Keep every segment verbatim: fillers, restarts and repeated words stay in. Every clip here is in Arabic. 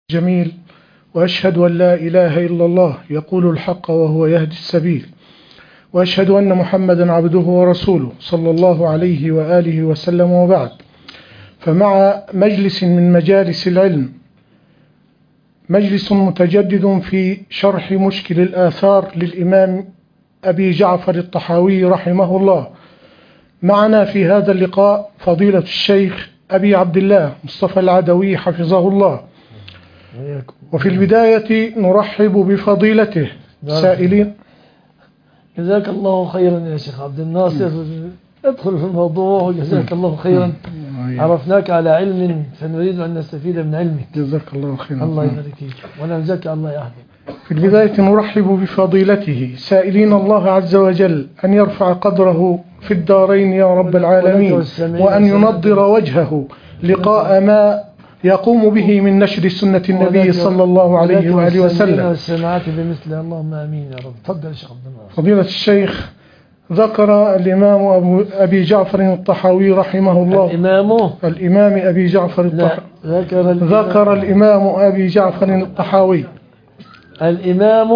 جميل، وأشهد أن لا إله إلا الله يقول الحق وهو يهدي السبيل، وأشهد أن محمدا عبده ورسوله صلى الله عليه وآله وسلم. وبعد، فمع مجلس من مجالس العلم، مجلس متجدد في شرح مشكل الآثار للإمام أبي جعفر الطحاوي رحمه الله. معنا في هذا اللقاء فضيلة الشيخ أبي عبد الله مصطفى العدوي حفظه الله. وفي البداية نرحب بفضيلته سائلين. جزاك الله خيرا يا شيخ عبد الناصر، ادخل في الموضوع وجزاك الله خيرا. عرفناك على علم فنريد أن نستفيد من علمك. جزاك الله خيرا. الله يبارك فيك ونرجوك الله يحفظك. في البداية نرحب بفضيلته سائلين الله عز وجل أن يرفع قدره في الدارين يا رب العالمين، وأن ينضر وجهه لقاء ما يقوم به من نشر سنة النبي صلى الله عليه وآله وسلم. والسماعات بمثل اللهم آمين يا رب. تفضل يا شيخ عبد الناصر. فضيلة الشيخ، ذكر الإمام أبو أبي جعفر الطحاوي رحمه الله الإمام الإمام أبي جعفر الطحاوي ذكر, ذكر الإمام أبي جعفر الطحاوي الإمام.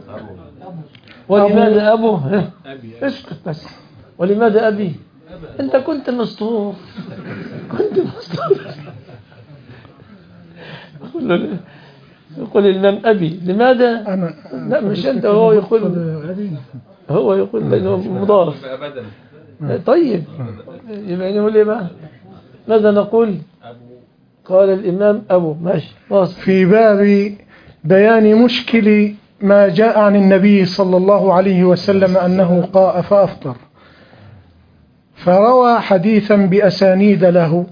ولماذا أبو؟ اسكت بس. ولماذا أبي؟ أنت كنت مستور، كنت مستور. يقول الإمام أبي. لماذا؟ أنا لا مش أنت، هو يقول هو يقول لأنه مضاف. طيب يبقى نقول إيه بقى؟ ماذا نقول؟ قال الإمام أبو. ماشي واصل. في باب بيان مشكل ما جاء عن النبي صلى الله عليه وسلم أنه قاء فأفطر، فروى حديثا بأسانيد له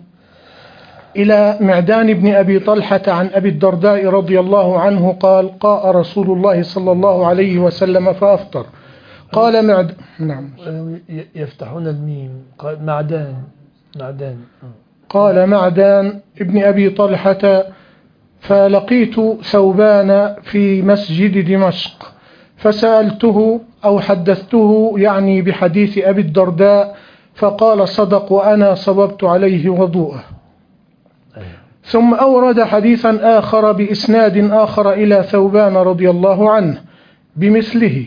إلى معدان بن أبي طلحة عن أبي الدرداء رضي الله عنه قال: قاء رسول الله صلى الله عليه وسلم فأفطر. قال معد نعم يفتحون الميم. قال معدان معدان قال معدان ابن أبي طلحة: فلقيت ثوبان في مسجد دمشق فسألته أو حدثته يعني بحديث أبي الدرداء، فقال: صدق وأنا صببت عليه وضوءه. ثم أورد حديثا آخر بإسناد آخر إلى ثوبان رضي الله عنه بمثله.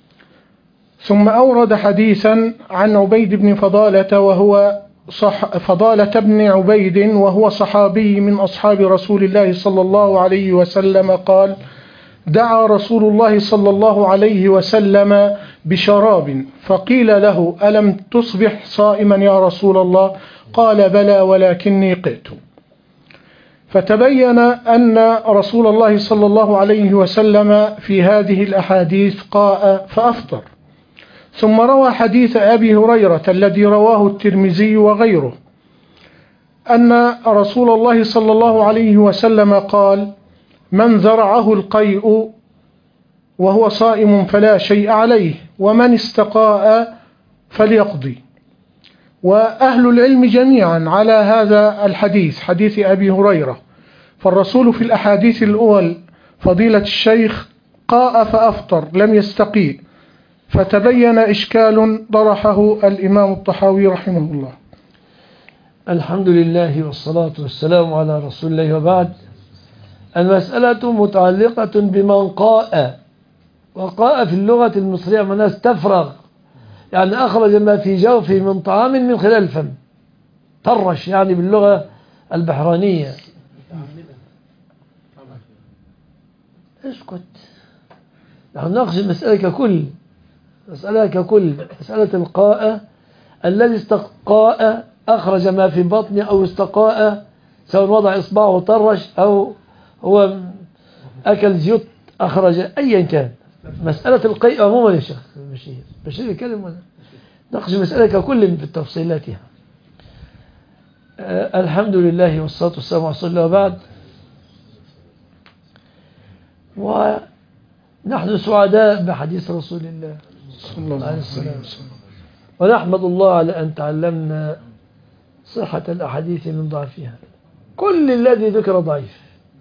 ثم أورد حديثا عن عبيد بن فضالة وهو صح فضالة بن عبيد وهو صحابي من أصحاب رسول الله صلى الله عليه وسلم قال: دعا رسول الله صلى الله عليه وسلم بشراب فقيل له: ألم تصبح صائما يا رسول الله؟ قال: بلى ولكني قئت. فتبين أن رسول الله صلى الله عليه وسلم في هذه الأحاديث قاء فأفطر. ثم روى حديث أبي هريرة الذي رواه الترمذي وغيره أن رسول الله صلى الله عليه وسلم قال: من ذرعه القيء وهو صائم فلا شيء عليه، ومن استقاء فليقضي. وأهل العلم جميعا على هذا الحديث، حديث أبي هريرة. فالرسول في الأحاديث الأول فضيلة الشيخ قاء فأفطر لم يستقي، فتبين إشكال طرحه الإمام الطحاوي رحمه الله. الحمد لله والصلاة والسلام على رسول الله. وبعد، المسألة متعلقة بمن قاء. وقاء في اللغة المصرية معناه استفرغ، يعني أخرج ما في جوفه من طعام من خلال الفم. طرش يعني باللغة البحرانية. اسكت، نحن ناقش المسألة ككل، مسألة ككل، مسألة القاء الذي استقاء أخرج ما في بطنه، أو استقاء سواء وضع إصبعه وطرش أو هو أكل زيوت أخرج، أيا كان. مسألة القيء عموما يا شيخ بشير بشير يتكلم، ناقش المسألة ككل في تفصيلاتها. أه الحمد لله والصلاة والسلام على رسول الله. وبعد، ونحن سعداء بحديث رسول الله صلى الله عليه وسلم، ونحمد الله على أن تعلمنا صحة الأحاديث من ضعفها. كل الذي ذكر ضعيف،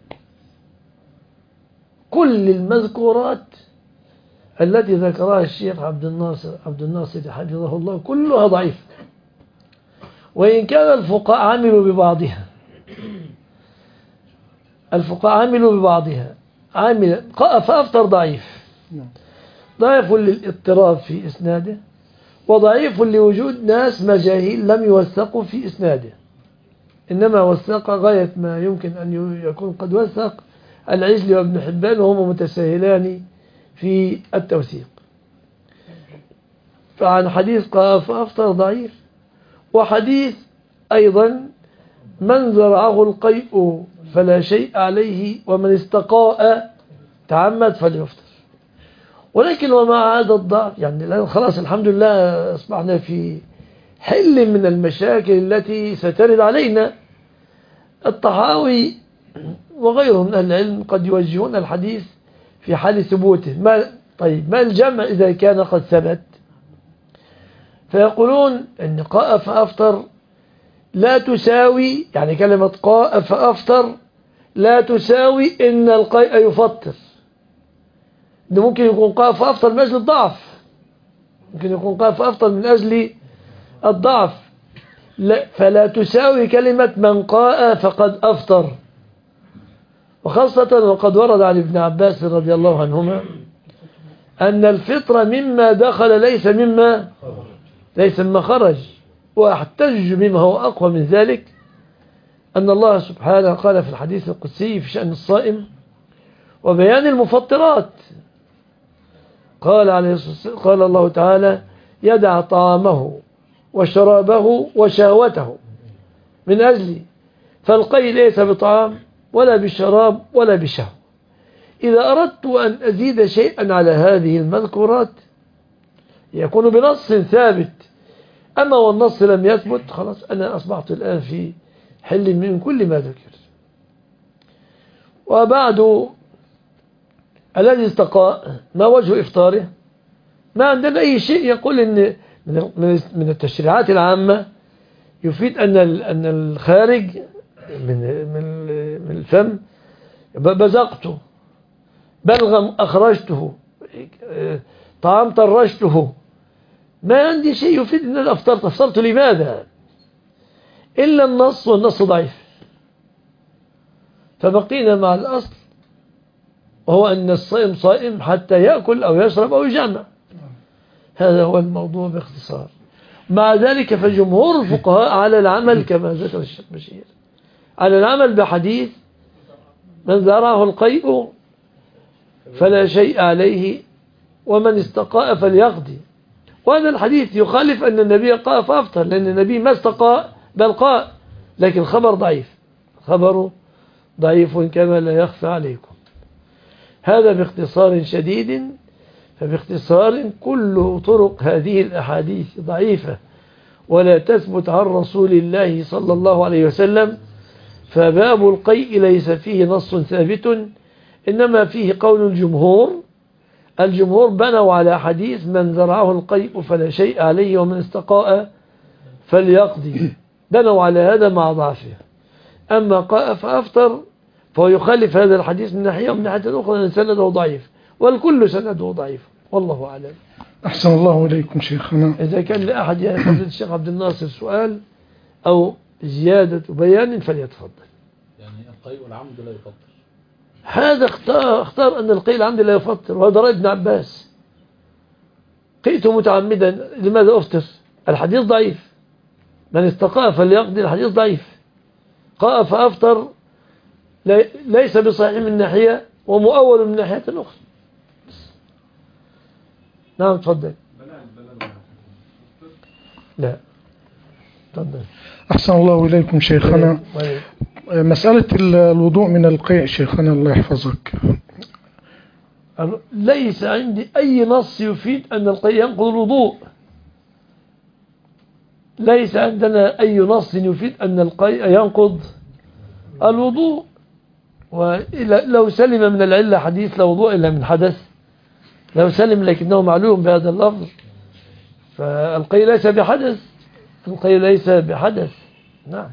كل المذكورات التي ذكرها الشيخ عبد الناصر عبد الناصر حفظه الله كلها ضعيف، وإن كان الفقهاء عملوا ببعضها. الفقهاء عملوا ببعضها. عامل قاء فأفطر ضعيف، ضعيف للاضطراب في إسناده، وضعيف لوجود ناس مجاهيل لم يوثقوا في إسناده، إنما وثق غاية ما يمكن أن يكون قد وثق العجلي وابن حبان، وهما متساهلان في التوثيق. فعن حديث قاء فأفطر ضعيف، وحديث أيضا من زرعه القيء فلا شيء عليه ومن استقاء تعمد فليفطر. ولكن ومع هذا الضعف يعني خلاص الحمد لله أصبحنا في حل من المشاكل التي سترد علينا. الطحاوي وغيره من أهل العلم قد يوجهون الحديث في حال ثبوته. ما طيب ما الجمع إذا كان قد ثبت؟ فيقولون أن قاء فأفطر لا تساوي، يعني كلمة قاء فأفطر لا تساوي إن القيء يفطر. ده ممكن يكون قاء فأفطر من أجل الضعف، ممكن يكون قاء فأفطر من أجل الضعف، لا فلا تساوي كلمة من قاء فقد أفطر. وخاصة وقد ورد عن ابن عباس رضي الله عنهما أن الفطر مما دخل ليس مما ليس مما خرج. واحتج بما هو أقوى من ذلك أن الله سبحانه قال في الحديث القدسي في شأن الصائم وبيان المفطرات، قال عليه الصلاة والسلام قال الله تعالى يدع طعامه وشرابه وشهوته من أجلي، فالقي ليس بطعام ولا بالشراب ولا بشهوة. إذا أردت أن أزيد شيئا على هذه المذكورات يكون بنص ثابت، أما والنص لم يثبت خلاص أنا أصبحت الآن في حل من كل ما ذكر. وبعد الذي استقاء ما وجه إفطاره؟ ما عندنا أي شيء يقول إن من التشريعات العامة يفيد أن أن الخارج من من الفم بزقته، بلغم أخرجته، طعام طرشته، ما عندي شيء يفيد أن أنا أفطرت. أفطرت لماذا؟ إلا النص، والنص ضعيف، فبقينا مع الأصل وهو أن الصائم صائم حتى يأكل أو يشرب أو يجمع. هذا هو الموضوع باختصار. مع ذلك فجمهور الفقهاء على العمل كما ذكر الشيخ بشير، على العمل بحديث من زرعه القيء فلا شيء عليه ومن استقاء فليقضي. وهذا الحديث يخالف أن النبي قاء فأفطر، لأن النبي ما استقاء بل قاء، لكن خبر ضعيف، خبره ضعيف كما لا يخفى عليكم. هذا باختصار شديد. فباختصار كل طرق هذه الأحاديث ضعيفة ولا تثبت عن رسول الله صلى الله عليه وسلم. فباب القيء ليس فيه نص ثابت، إنما فيه قول الجمهور. الجمهور بنوا على حديث من زرعه القيء فلا شيء عليه ومن استقاء فليقضي، بنوا على هذا مع ضعفه. أما قاء فأفطر فهو يخالف هذا الحديث من ناحية، ومن ناحية أخرى أن سنده ضعيف، والكل سنده ضعيف، والله أعلم. أحسن الله إليكم شيخنا. إذا كان لأحد يا فضيلة الشيخ عبد الناصر سؤال أو زيادة بيان فليتفضل. يعني القيء والعمد لا يفطر؟ هذا اختار, اختار أن القيء العمد لا يفطر، وهذا رأي ابن عباس. قيت متعمدا لماذا أفطر؟ الحديث ضعيف. من استقاء فليقضي، الحديث ضعيف. قاء فأفطر ليس بصحيح من ناحية ومؤول من ناحية أخرى. نعم تفضل. لا تفضل. أحسن الله إليكم شيخنا. مسألة الوضوء من القيء شيخنا الله يحفظك، ليس عندي أي نص يفيد أن القيء ينقض الوضوء. ليس عندنا أي نص يفيد أن القيء ينقض الوضوء. ولو سلم من العلة حديث لا وضوء إلا من حدث، لو سلم لكنه معلوم بهذا اللفظ، فالقيء ليس بحدث، القيء ليس بحدث. نعم.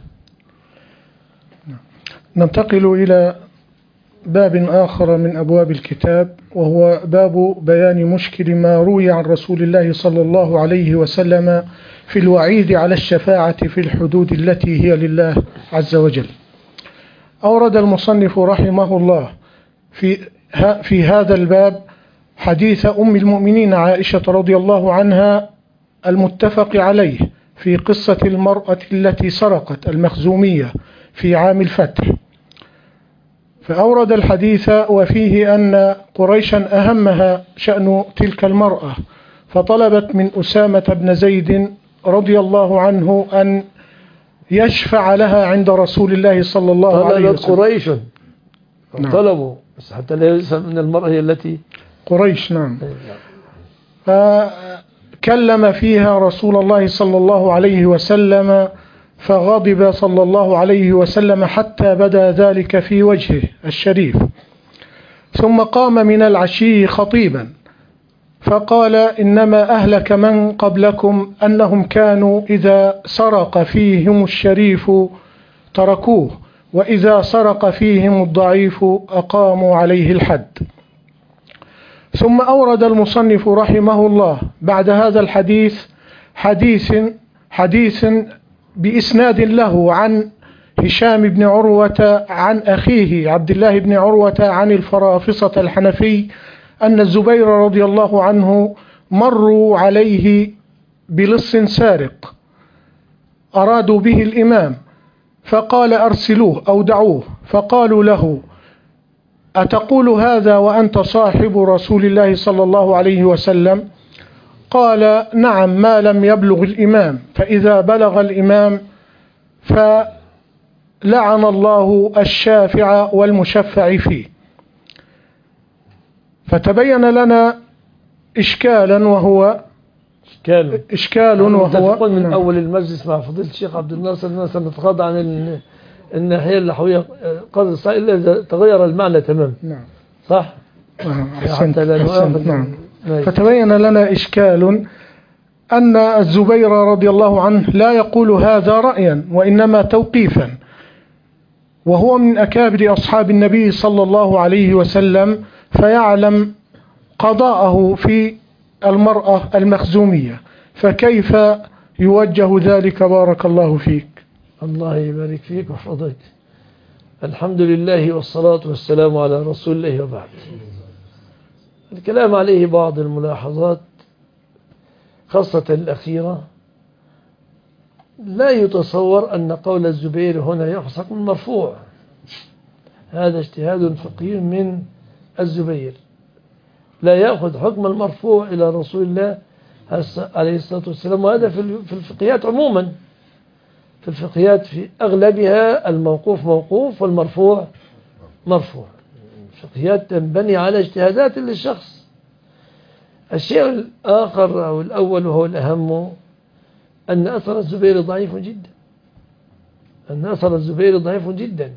ننتقل إلى باب آخر من أبواب الكتاب، وهو باب بيان مشكل ما روي عن رسول الله صلى الله عليه وسلم في الوعيد على الشفاعة في الحدود التي هي لله عز وجل. أورد المصنف رحمه الله في في هذا الباب حديث أم المؤمنين عائشة رضي الله عنها المتفق عليه في قصة المرأة التي سرقت المخزومية في عام الفتح. فأورد الحديث وفيه أن قريشا أهمها شأن تلك المرأة، فطلبت من أسامة بن زيد رضي الله عنه أن يشفع لها عند رسول الله صلى الله عليه طلبت وسلم. قريش نعم. طلبوا بس حتى لا يسأل من المرأة هي التي قريش نعم. فكلم فيها رسول الله صلى الله عليه وسلم فغضب صلى الله عليه وسلم حتى بدا ذلك في وجهه الشريف، ثم قام من العشي خطيبا فقال إنما أهلك من قبلكم أنهم كانوا إذا سرق فيهم الشريف تركوه، وإذا سرق فيهم الضعيف أقاموا عليه الحد. ثم أورد المصنف رحمه الله بعد هذا الحديث حديث حديث بإسناد له عن هشام بن عروة عن أخيه عبد الله بن عروة عن الفرافصة الحنفي أن الزبير رضي الله عنه مروا عليه بلص سارق أرادوا به الإمام، فقال أرسلوه أو دعوه، فقالوا له أتقول هذا وأنت صاحب رسول الله صلى الله عليه وسلم؟ قال نعم ما لم يبلغ الإمام، فإذا بلغ الإمام فلعن الله الشافع والمشفع فيه. فتبين لنا إشكالا وهو إشكال إشكال وهو متفقون من نعم. أول المجلس مع فضيلة الشيخ عبد الناصر أننا سنتغاضى عن ال- الناحية اللحوية قدر الصحيح إلا إذا تغير المعنى تماما. نعم صح؟ أحسنت حتى لا أحسنت نؤاخذ. نعم. ماشي. فتبين لنا إشكال أن الزبير رضي الله عنه لا يقول هذا رأيا وإنما توقيفا، وهو من أكابر أصحاب النبي صلى الله عليه وسلم فيعلم قضاءه في المرأة المخزومية، فكيف يوجه ذلك؟ بارك الله فيك. الله يبارك فيك وحفظك. الحمد لله والصلاة والسلام على رسول الله وبعد. الكلام عليه بعض الملاحظات خاصة الأخيرة. لا يتصور أن قول الزبير هنا يأخذ حكم مرفوع، هذا اجتهاد فقهي من الزبير، لا يأخذ حكم المرفوع إلى رسول الله عليه الصلاة والسلام. وهذا في الفقهيات عموما، في الفقهيات في أغلبها الموقوف موقوف والمرفوع مرفوع. الفقهيات تنبني على اجتهادات للشخص. الشيء الآخر أو الأول وهو الأهم أن أثر الزبير ضعيف جدا، أن أثر الزبير ضعيف جدا.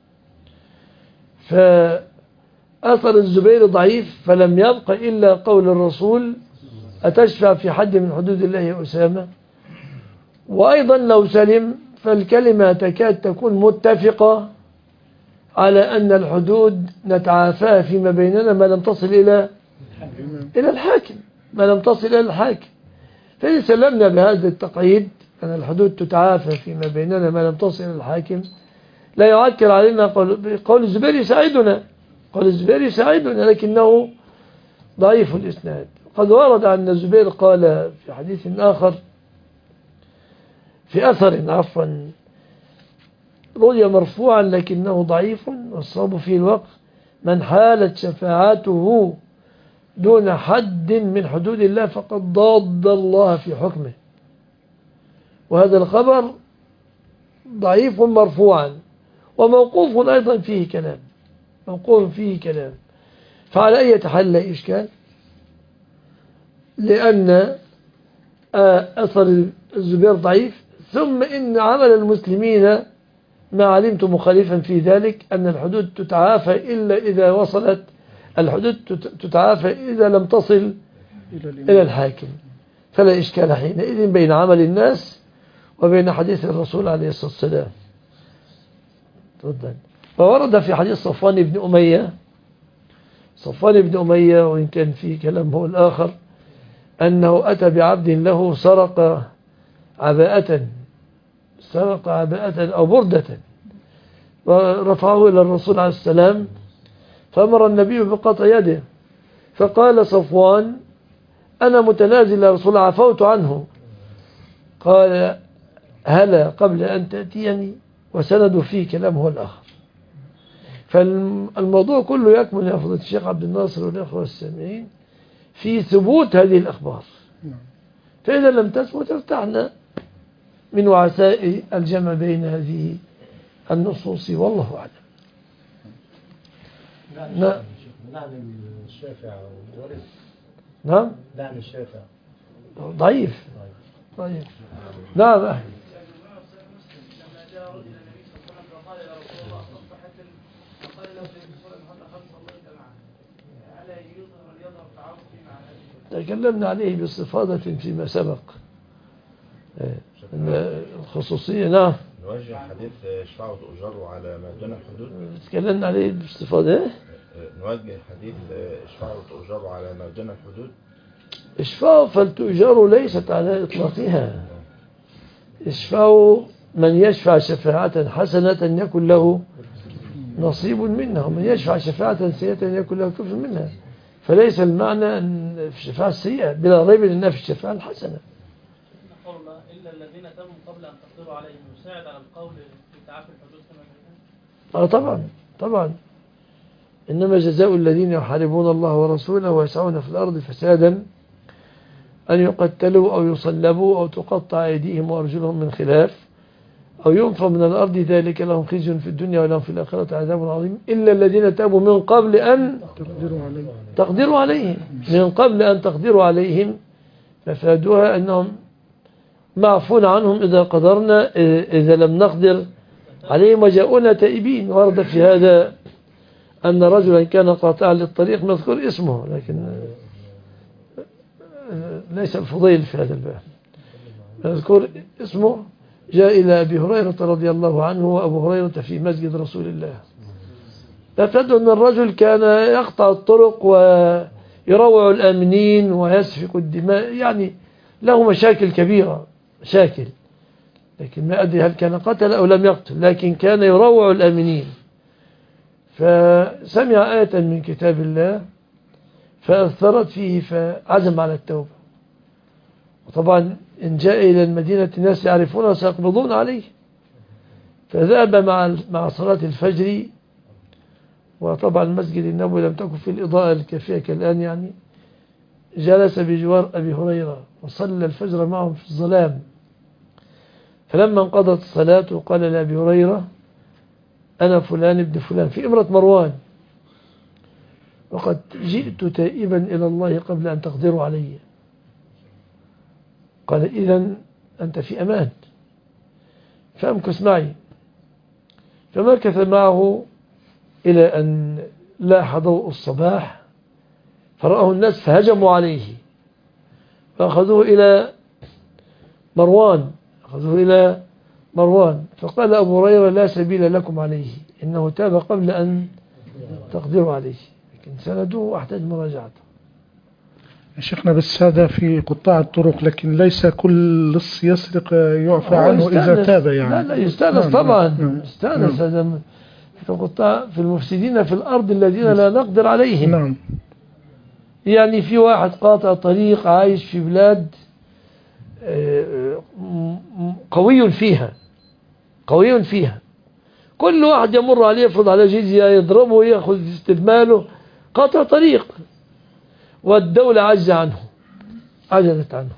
فأثر الزبير ضعيف، فلم يبق إلا قول الرسول أتشفع في حد من حدود الله يا أسامة. وأيضا لو سلم فالكلمة تكاد تكون متفقة على أن الحدود نتعافاها فيما بيننا ما لم تصل إلى إلى الحاكم، ما لم تصل إلى الحاكم. فإن سلمنا بهذا التقعيد أن الحدود تتعافى فيما بيننا ما لم تصل إلى الحاكم، لا يعكر علينا قول, قول الزبير يساعدنا، قول الزبير يساعدنا لكنه ضعيف الإسناد. قد ورد أن الزبير قال في حديث آخر، في أثر عفوا رؤيا مرفوعا لكنه ضعيف والصواب فيه الوقف، من حالت شفاعته دون حد من حدود الله فقد ضاد الله في حكمه. وهذا الخبر ضعيف مرفوعا، وموقوف أيضا فيه كلام، موقوف فيه كلام. فعلى أي حال لا إشكال، لأن أثر الزبير ضعيف. ثم إن عمل المسلمين ما علمت مخالفا في ذلك، أن الحدود تتعافى إلا إذا وصلت، الحدود تتعافى إذا لم تصل إلى الحاكم، فلا إشكال حينئذ بين عمل الناس وبين حديث الرسول عليه الصلاة والسلام. تفضل. فورد في حديث صفوان بن أمية، صفوان بن أمية وإن كان فيه كلام هو الآخر، أنه أتى بعبد له سرق عباءة، سرق عباءة أو بردة، ورفعه إلى الرسول عليه السلام، فأمر النبي بقطع يده، فقال صفوان أنا متنازل يا رسول الله، عفوت عنه. قال هلا قبل أن تأتيني، وسندوا فيه كلامه الآخر. فالموضوع كله يكمن يا فضيلة الشيخ عبد الناصر والإخوة السامعين في ثبوت هذه الأخبار، فإذا لم تثبت ارتحنا من وعساء الجمع بين هذه النصوص، والله أعلم. نعم نعم الشافع ورث. نعم نعم الشافع ضعيف ضعيف. نعم أهل. تكلمنا عليه باستفاضة فيما سبق، الخصوصية. نعم نوجه حديث اشفعوا تؤجروا على ما دون الحدود، تكلمنا عليه باستفاضة. نوجه حديث اشفعوا تؤجروا على ما دون الحدود. اشفعوا فلتؤجروا ليست على إطلاقها. اشفعوا من يشفع شفاعة حسنة يكن له نصيب منها، ومن يشفع شفاعة سيئة يكن له كفر منها. فليس المعنى أن في الشفاعة السيئة، بلا ريب أنها في الشفاعة الحسنة. قولنا إلا الذين تابوا قبل أن تقدروا عليهم يساعد على القول في تعافي الحدود كما بينا. آه طبعا طبعا. إنما جزاء الذين يحاربون الله ورسوله ويسعون في الأرض فسادا أن يقتلوا أو يصلبوا أو تقطع أيديهم وأرجلهم من خلاف أو ينفوا من الأرض، ذلك لهم خزي في الدنيا ولهم في الآخرة عذاب عظيم إلا الذين تابوا من قبل أن تقدروا عليهم. من قبل أن تقدروا عليهم مفادها أنهم معفون عنهم إذا قدرنا، إذا لم نقدر عليهم وجاءونا تائبين. ورد في هذا أن رجلا كان قاطعا للطريق مذكور اسمه، لكن ليس الفضيل في هذا الباب، مذكور اسمه، جاء إلى أبي هريرة رضي الله عنه، وأبو هريرة في مسجد رسول الله. فابتدوا أن الرجل كان يقطع الطرق ويروع الآمنين ويسفك الدماء، يعني له مشاكل كبيرة، مشاكل، لكن ما أدري هل كان قتل أو لم يقتل، لكن كان يروع الآمنين. فسمع آية من كتاب الله فأثرت فيه فعزم على التوبة. وطبعا إن جاء إلى المدينة الناس يعرفونه سيقبضون عليه، فذهب مع مع صلاة الفجر. وطبعا المسجد النبوي لم تكن في الإضاءة الكافية كالآن، يعني جلس بجوار أبي هريرة وصلى الفجر معهم في الظلام. فلما انقضت الصلاة قال لأبي هريرة أنا فلان ابن فلان في إمرة مروان، وقد جئت تائبا إلى الله قبل أن تقدروا علي. قال إذن أنت في أمان، فأمكث معي. فمكث معه إلى أن لاح ضوء الصباح، فرآه الناس فهجموا عليه فأخذوه إلى مروان أخذوه إلى مروان فقال أبو هريرة لا سبيل لكم عليه، إنه تاب قبل أن تقدروا عليه، لكن سندوه واحتاج مراجعته. شيخنا بس هذا في قطاع الطرق، لكن ليس كل لص يسرق يعفى عنه إذا تاب يعني. لا لا يستانس طبعا، يستانس هذا في قطاع في المفسدين في الأرض الذين لا نقدر عليهم. نعم. يعني في واحد قاطع طريق عايش في بلاد قوي فيها قوي فيها كل واحد يمر عليه يفرض عليه جزية يضربه ويأخذ استبماله، قاطع طريق، والدولة عجز عنه عجزت عنه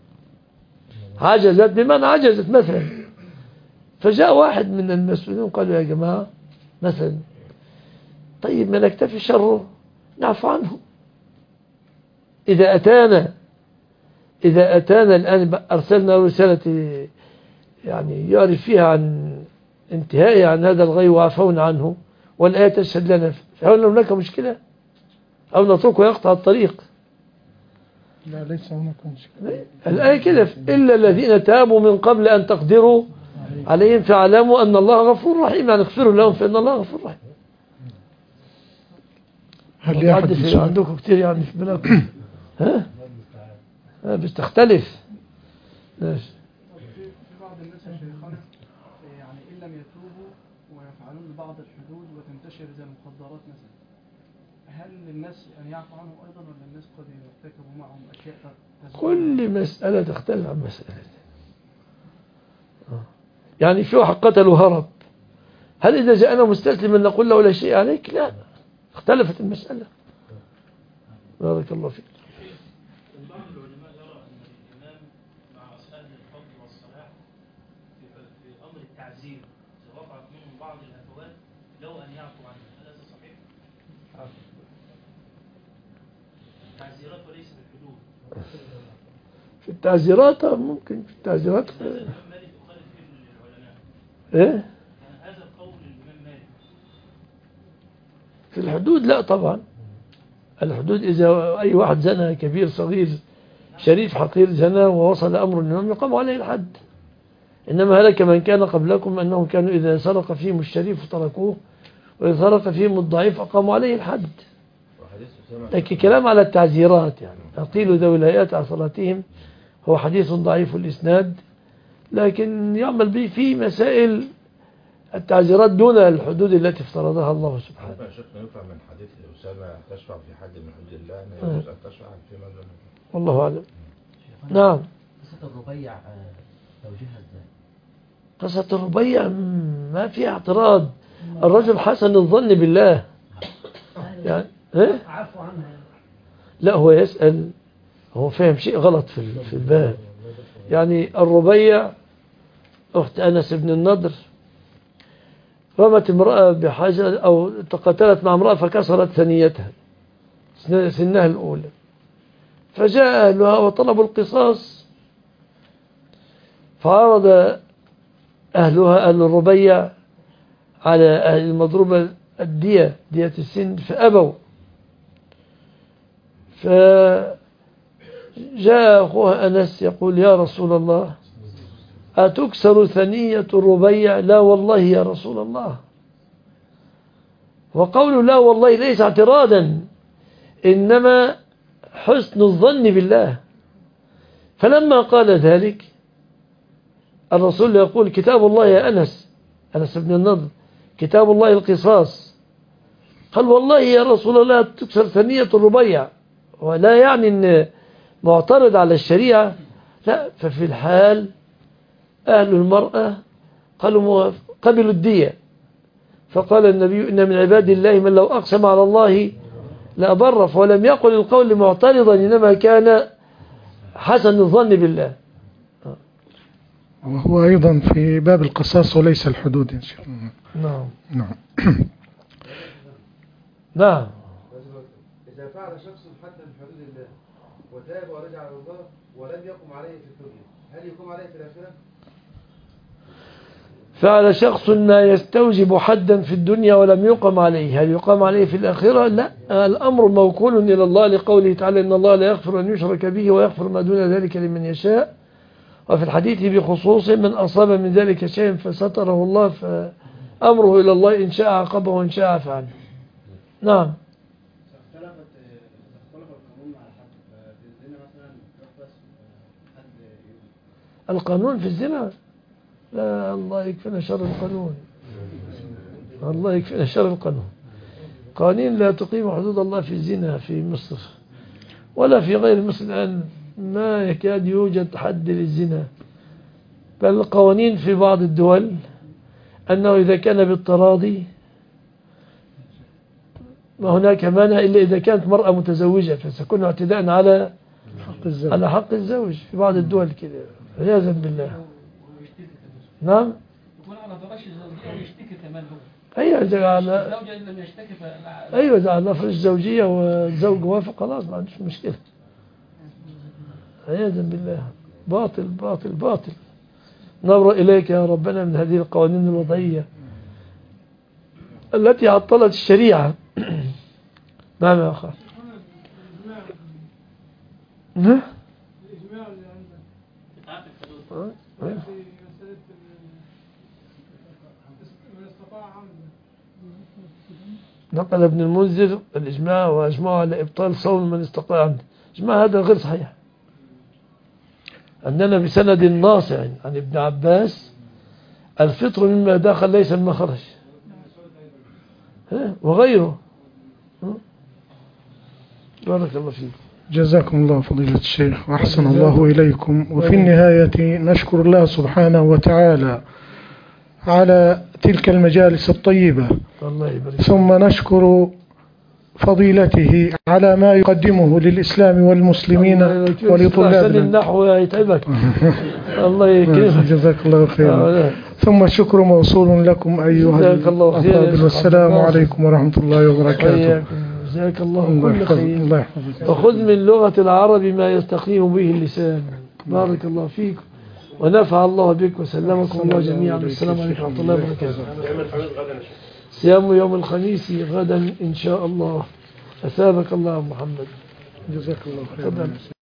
عجزت بمعنى عجزت مثلا. فجاء واحد من المسؤولين قالوا يا جماعة مثلا طيب ما نكتفي شره نعفو عنه، إذا أتانا إذا أتانا الآن أرسلنا رسالة يعني يعرف فيها عن انتهائه عن هذا الغي وعفونا عنه، والآية تشهد لنا، فهل هناك مشكلة أو نتركه يقطع الطريق؟ لا ليس هناك مشكلة. الآية كده إلا الذين تابوا من قبل أن تقدروا عليهم فاعلموا أن الله غفور رحيم، يعني اغفروا لهم فإن الله غفور رحيم. هل يحدث عندكم كتير يعني في بلادكم ها؟ ها بتختلف. ماشي. في بعض الناس يا شيخنا يعني إن لم يتوبوا ويفعلون بعض الحدود وتنتشر زي المخدرات مثلا، هل للناس أن يعفو عنهم أيضا ولا الناس قد يرتكبوا معهم أشياء تزول؟ كل مسألة تختلف عن مسألة. يعني في واحد قتل وهرب، هل إذا جاءنا مستسلما نقول له لا شيء عليك؟ لا، اختلفت المسألة. بارك الله فيك. بعض العلماء يرى أن الإمام مع أهل الفضل والصلاح في في أمر التعزير إذا وقعت منهم بعض الهفوات لو أن يعفو عنها، هل هذا صحيح؟ التعزيرات وليس بالحدود. في التعزيرات ممكن، في التعزيرات هذا الإمام مالك يخالف فيه العلماء. إيه؟ يعني هذا القول الإمام مالك. في الحدود لا طبعا. الحدود إذا أي واحد زنى، كبير صغير شريف حقير زنى ووصل أمر الإمام يقام عليه الحد. إنما هلك من كان قبلكم أنهم كانوا إذا سرق فيهم الشريف تركوه وإذا سرق فيهم الضعيف أقاموا عليه الحد. لكن كلام على التعزيرات يعني أقيلوا ذوي الهيئات على صلاتهم هو حديث ضعيف الإسناد، لكن يعمل به في مسائل التعزيرات دون الحدود التي افترضها الله سبحانه. ممكن شفنا ينفع من حديث أسامة تشفع في حد من حدود الله أن يجوز أن تشفع في من دونه. والله أعلم. نعم. قصة الربيع توجيهها ازاي؟ قصة الربيع ما فيها اعتراض، الرجل حسن الظن بالله يعني ايه؟ عفو عنها. لا هو يسأل، هو فهم شيء غلط في في الباب. يعني الربيع أخت أنس بن النضر رمت امرأة بحاجة أو تقاتلت مع امرأة فكسرت ثنيتها سنها الأولى، فجاء أهلها وطلبوا القصاص، فعرض أهلها أهل الربيع على أهل المضروبة الدية دية السن فأبوا، فجاء أخوها أنس يقول يا رسول الله أتكسر ثنية الربيع؟ لا والله يا رسول الله. وقول لا والله ليس اعتراضا، إنما حسن الظن بالله. فلما قال ذلك الرسول يقول كتاب الله يا أنس، أنس بن النضر، كتاب الله القصاص. قال والله يا رسول الله تكسر ثنية الربيع، ولا يعني أن معترض على الشريعة، لا. ففي الحال أهل المرأة قالوا قبلوا الدية، فقال النبي إن من عباد الله من لو أقسم على الله لأبره، فلم يقل القول معترضا، إنما كان حسن الظن بالله. وهو أيضا في باب القصاص وليس الحدود إن شاء الله. نعم نعم. نعم. إذا فعل شخص حدا من حدود الله وتاب ورجع إلى الله ولم يقم عليه في الدنيا، هل يقوم عليه في الآخرة؟ فعل شخص ما يستوجب حدا في الدنيا ولم يقم عليه، هل يقام عليه في الآخرة؟ لا، الأمر موكول إلى الله لقوله تعالى إن الله لا يغفر أن يشرك به ويغفر ما دون ذلك لمن يشاء. وفي الحديث بخصوص من أصاب من ذلك شيء فستره الله فأمره إلى الله إن شاء عاقبه وإن شاء عفى عنه. نعم. اختلفت اختلف القانون على حد في الزنا مثلا يحبس حد. القانون في الزنا؟ لا، الله يكفينا شر القانون، الله يكفينا شر القانون. قوانين لا تقيم حدود الله في الزنا في مصر ولا في غير مصر الآن، ما يكاد يوجد حد للزنا. بل القوانين في بعض الدول أنه إذا كان بالتراضي ما هناك مانع إلا إذا كانت مرأة متزوجة، فسيكون اعتداء على حق الزوج، على حق الزوج في بعض الدول كده عياذا بالله. نعم. يكون على فراش الزوجية ويشتكي كمان هو. أيوة إذا على الزوجة إن لم يشتكي ف أيوة إذا على فرش زوجية والزوج وافق خلاص ما عندوش مشكلة. عياذا بالله. باطل باطل باطل. نبرأ إليك يا ربنا من هذه القوانين الوضعية التي عطلت الشريعة. نعم يا أخي. نعم. الإجماع اللي عندنا بتاعت الحدود أه؟ في مسألة من استطاع عمدا. نقل ابن المنذر الإجماع وأجمعوا على إبطال صوم من استطاع عنده. إجماع هذا غير صحيح. أننا بسند ناصع عن ابن عباس الفطر مما داخل ليس مما خرج. ها؟ وغيره. ها؟ بارك الله فيك. جزاكم الله فضيلة الشيخ وأحسن الله إليكم. وفي النهاية نشكر الله سبحانه وتعالى على تلك المجالس الطيبة، الله يبارك. ثم نشكر فضيلته على ما يقدمه للإسلام والمسلمين ولطلابنا. النحو يتعبك. الله يكرمك. جزاك الله خيرا. ثم الشكر موصول لكم أيها الأفاضل، والسلام عليكم ورحمة الله وبركاته. جزاك الله كل خير. الله يحفظك. وخذ من لغة العرب ما يستقيم به اللسان. بارك الله فيك ونفع الله بك وسلمكم الله جميعا. السلام عليكم ورحمة الله وبركاته. صيام يوم الخميس غدا إن شاء الله. أثابك الله محمد. جزاك الله خيرا.